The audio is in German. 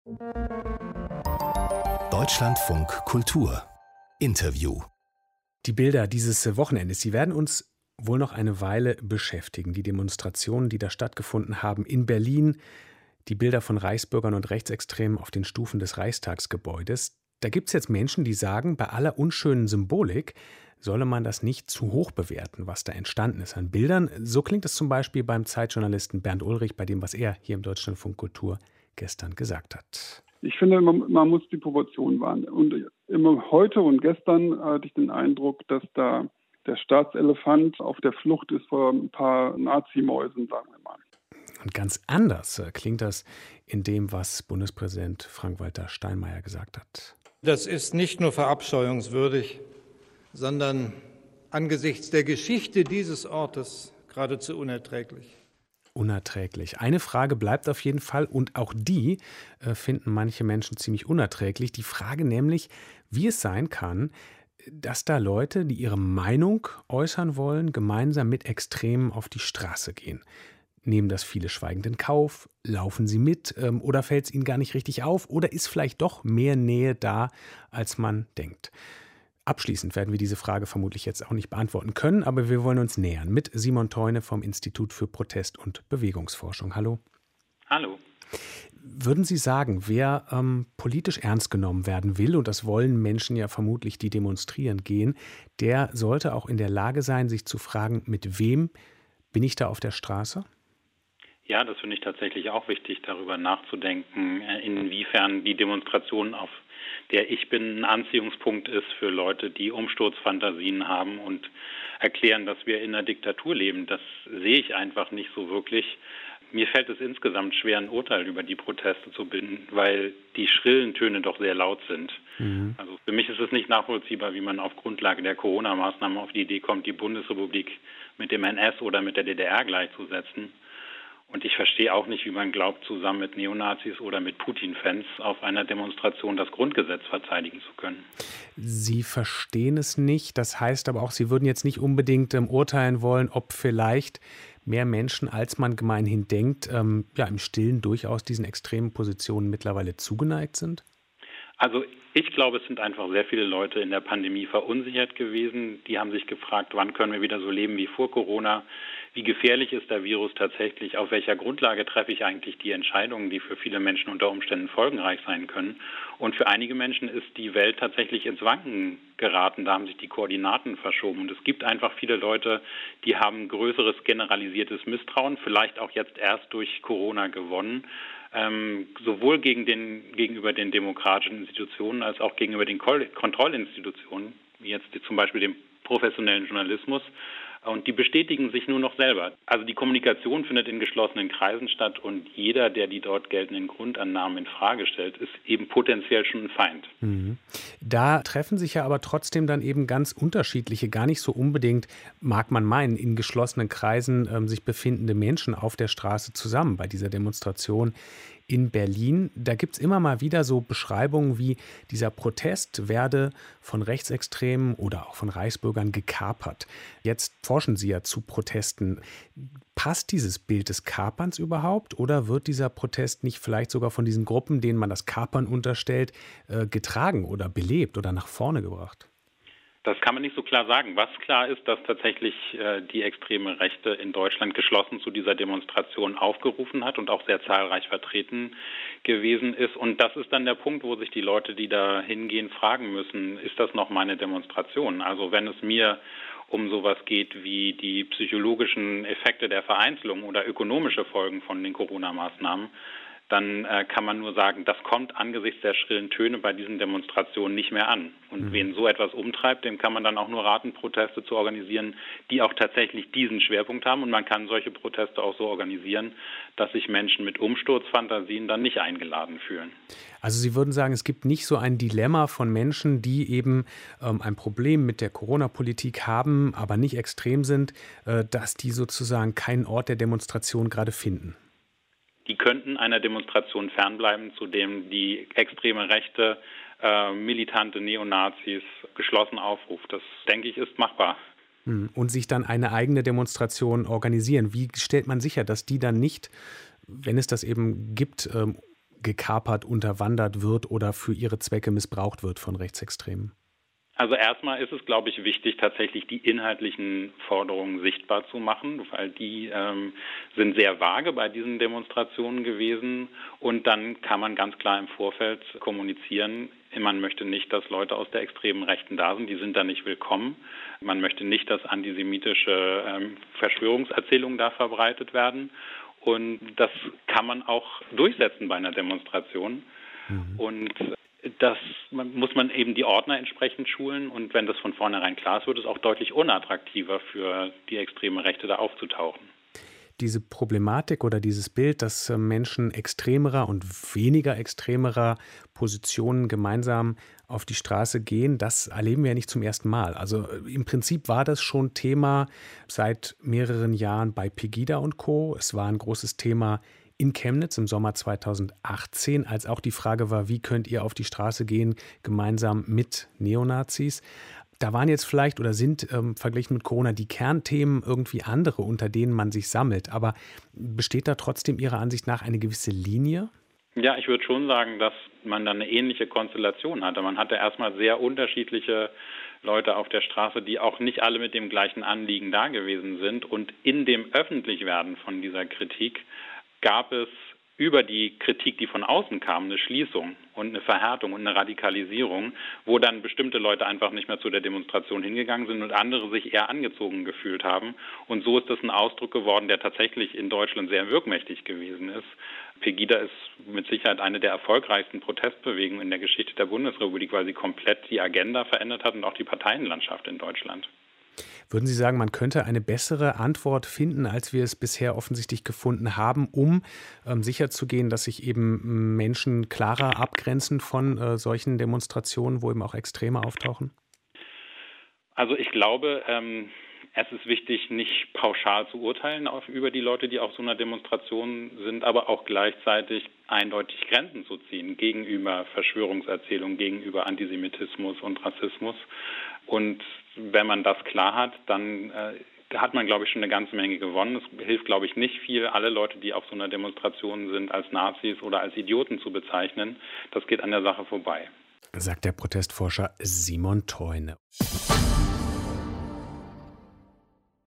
Deutschlandfunk Kultur Interview. Die Bilder dieses Wochenendes, sie werden uns wohl noch eine Weile beschäftigen. Die Demonstrationen, die da stattgefunden haben in Berlin, die Bilder von Reichsbürgern und Rechtsextremen auf den Stufen des Reichstagsgebäudes. Da gibt es jetzt Menschen, die sagen, bei aller unschönen Symbolik solle man das nicht zu hoch bewerten, was da entstanden ist an Bildern. So klingt es zum Beispiel beim Zeitjournalisten Bernd Ulrich, bei dem, was er hier im Deutschlandfunk Kultur gestern gesagt hat. Ich finde, man muss die Proportionen wahren. Und immer heute und gestern hatte ich den Eindruck, dass da der Staatselefant auf der Flucht ist vor ein paar Nazimäusen, sagen wir mal. Und ganz anders klingt das in dem, was Bundespräsident Frank-Walter Steinmeier gesagt hat. Das ist nicht nur verabscheuungswürdig, sondern angesichts der Geschichte dieses Ortes geradezu unerträglich. Unerträglich. Eine Frage bleibt auf jeden Fall und auch die finden manche Menschen ziemlich unerträglich. Die Frage nämlich, wie es sein kann, dass da Leute, die ihre Meinung äußern wollen, gemeinsam mit Extremen auf die Straße gehen. Nehmen das viele schweigend in Kauf? Laufen sie mit? Oder fällt es ihnen gar nicht richtig auf? Oder ist vielleicht doch mehr Nähe da, als man denkt? Abschließend werden wir diese Frage vermutlich jetzt auch nicht beantworten können, aber wir wollen uns nähern mit Simon Theune vom Institut für Protest- und Bewegungsforschung. Hallo. Hallo. Würden Sie sagen, wer politisch ernst genommen werden will, und das wollen Menschen ja vermutlich, die demonstrieren gehen, der sollte auch in der Lage sein, sich zu fragen, mit wem bin ich da auf der Straße? Ja, das finde ich tatsächlich auch wichtig, darüber nachzudenken, inwiefern die Demonstration, auf der ich bin, ein Anziehungspunkt ist für Leute, die Umsturzfantasien haben und erklären, dass wir in einer Diktatur leben. Das sehe ich einfach nicht so wirklich. Mir fällt es insgesamt schwer, ein Urteil über die Proteste zu bilden, weil die schrillen Töne doch sehr laut sind. Also für mich ist es nicht nachvollziehbar, wie man auf Grundlage der Corona-Maßnahmen auf die Idee kommt, die Bundesrepublik mit dem NS oder mit der DDR gleichzusetzen. Und ich verstehe auch nicht, wie man glaubt, zusammen mit Neonazis oder mit Putin-Fans auf einer Demonstration das Grundgesetz verteidigen zu können. Sie verstehen es nicht. Das heißt aber auch, Sie würden jetzt nicht unbedingt urteilen wollen, ob vielleicht mehr Menschen, als man gemeinhin denkt, im Stillen durchaus diesen extremen Positionen mittlerweile zugeneigt sind? Also ich glaube, es sind einfach sehr viele Leute in der Pandemie verunsichert gewesen. Die haben sich gefragt, wann können wir wieder so leben wie vor Corona? Wie gefährlich ist der Virus tatsächlich? Auf welcher Grundlage treffe ich eigentlich die Entscheidungen, die für viele Menschen unter Umständen folgenreich sein können? Und für einige Menschen ist die Welt tatsächlich ins Wanken geraten. Da haben sich die Koordinaten verschoben. Und es gibt einfach viele Leute, die haben größeres generalisiertes Misstrauen, vielleicht auch jetzt erst durch Corona gewonnen. Sowohl gegenüber den demokratischen Institutionen als auch gegenüber den Kontrollinstitutionen, wie jetzt zum Beispiel dem professionellen Journalismus. Und die bestätigen sich nur noch selber. Also die Kommunikation findet in geschlossenen Kreisen statt und jeder, der die dort geltenden Grundannahmen in Frage stellt, ist eben potenziell schon ein Feind. Da treffen sich ja aber trotzdem dann eben ganz unterschiedliche, gar nicht so unbedingt, mag man meinen, in geschlossenen Kreisen sich befindende Menschen auf der Straße zusammen bei dieser Demonstration in Berlin. Da gibt es immer mal wieder so Beschreibungen wie, dieser Protest werde von Rechtsextremen oder auch von Reichsbürgern gekapert. Jetzt forschen Sie ja zu Protesten. Passt dieses Bild des Kaperns überhaupt oder wird dieser Protest nicht vielleicht sogar von diesen Gruppen, denen man das Kapern unterstellt, getragen oder belebt oder nach vorne gebracht? Das kann man nicht so klar sagen. Was klar ist, dass tatsächlich die extreme Rechte in Deutschland geschlossen zu dieser Demonstration aufgerufen hat und auch sehr zahlreich vertreten gewesen ist. Und das ist dann der Punkt, wo sich die Leute, die da hingehen, fragen müssen, ist das noch meine Demonstration? Also wenn es mir um sowas geht wie die psychologischen Effekte der Vereinzelung oder ökonomische Folgen von den Corona-Maßnahmen, dann kann man nur sagen, das kommt angesichts der schrillen Töne bei diesen Demonstrationen nicht mehr an. Und wen so etwas umtreibt, dem kann man dann auch nur raten, Proteste zu organisieren, die auch tatsächlich diesen Schwerpunkt haben. Und man kann solche Proteste auch so organisieren, dass sich Menschen mit Umsturzfantasien dann nicht eingeladen fühlen. Also Sie würden sagen, es gibt nicht so ein Dilemma von Menschen, die eben ein Problem mit der Corona-Politik haben, aber nicht extrem sind, dass die sozusagen keinen Ort der Demonstration gerade finden? Die könnten einer Demonstration fernbleiben, zu dem die extreme Rechte, militante Neonazis geschlossen aufruft. Das, denke ich, ist machbar. Und sich dann eine eigene Demonstration organisieren. Wie stellt man sicher, dass die dann nicht, wenn es das eben gibt, gekapert, unterwandert wird oder für ihre Zwecke missbraucht wird von Rechtsextremen? Also erstmal ist es, glaube ich, wichtig, tatsächlich die inhaltlichen Forderungen sichtbar zu machen, weil die sind sehr vage bei diesen Demonstrationen gewesen. Und dann kann man ganz klar im Vorfeld kommunizieren, man möchte nicht, dass Leute aus der extremen Rechten da sind, die sind da nicht willkommen. Man möchte nicht, dass antisemitische Verschwörungserzählungen da verbreitet werden. Und das kann man auch durchsetzen bei einer Demonstration. Und das muss man eben die Ordner entsprechend schulen. Und wenn das von vornherein klar ist, wird es auch deutlich unattraktiver für die extreme Rechte da aufzutauchen. Diese Problematik oder dieses Bild, dass Menschen extremerer und weniger extremerer Positionen gemeinsam auf die Straße gehen, das erleben wir ja nicht zum ersten Mal. Also im Prinzip war das schon Thema seit mehreren Jahren bei Pegida und Co. Es war ein großes Thema in Chemnitz im Sommer 2018, als auch die Frage war, wie könnt ihr auf die Straße gehen, gemeinsam mit Neonazis. Da waren jetzt vielleicht oder sind verglichen mit Corona die Kernthemen irgendwie andere, unter denen man sich sammelt. Aber besteht da trotzdem Ihrer Ansicht nach eine gewisse Linie? Ja, ich würde schon sagen, dass man da eine ähnliche Konstellation hatte. Man hatte erstmal sehr unterschiedliche Leute auf der Straße, die auch nicht alle mit dem gleichen Anliegen da gewesen sind. Und in dem Öffentlichwerden von dieser Kritik gab es über die Kritik, die von außen kam, eine Schließung und eine Verhärtung und eine Radikalisierung, wo dann bestimmte Leute einfach nicht mehr zu der Demonstration hingegangen sind und andere sich eher angezogen gefühlt haben. Und so ist das ein Ausdruck geworden, der tatsächlich in Deutschland sehr wirkmächtig gewesen ist. Pegida ist mit Sicherheit eine der erfolgreichsten Protestbewegungen in der Geschichte der Bundesrepublik, weil sie komplett die Agenda verändert hat und auch die Parteienlandschaft in Deutschland. Würden Sie sagen, man könnte eine bessere Antwort finden, als wir es bisher offensichtlich gefunden haben, um sicherzugehen, dass sich eben Menschen klarer abgrenzen von solchen Demonstrationen, wo eben auch Extreme auftauchen? Also ich glaube, es ist wichtig, nicht pauschal zu urteilen über die Leute, die auf so einer Demonstration sind, aber auch gleichzeitig eindeutig Grenzen zu ziehen gegenüber Verschwörungserzählungen, gegenüber Antisemitismus und Rassismus. Und wenn man das klar hat, dann hat man, glaube ich, schon eine ganze Menge gewonnen. Es hilft, glaube ich, nicht viel, alle Leute, die auf so einer Demonstration sind, als Nazis oder als Idioten zu bezeichnen. Das geht an der Sache vorbei. Sagt der Protestforscher Simon Theune.